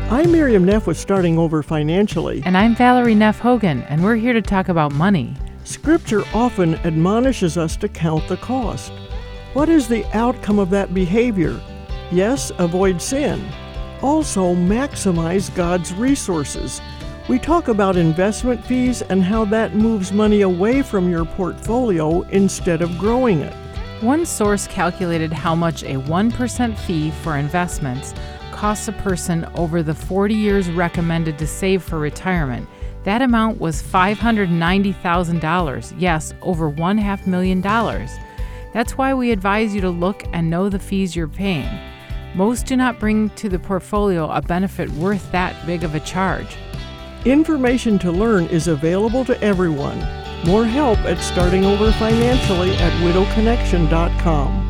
I'm Miriam Neff with Starting Over Financially. And I'm Valerie Neff Hogan, and we're here to talk about money. Scripture often admonishes us to count the cost. What is the outcome of that behavior? Yes, avoid sin. Also, maximize God's resources. We talk about investment fees and how that moves money away from your portfolio instead of growing it. One source calculated how much a 1% fee for investments costs a person over the 40 years recommended to save for retirement. That amount was $590,000. Yes, over $500,000. That's why we advise you to look and know the fees you're paying. Most do not bring to the portfolio a benefit worth that big of a charge. Information to learn is available to everyone. More help at Starting Over Financially at widowconnection.com.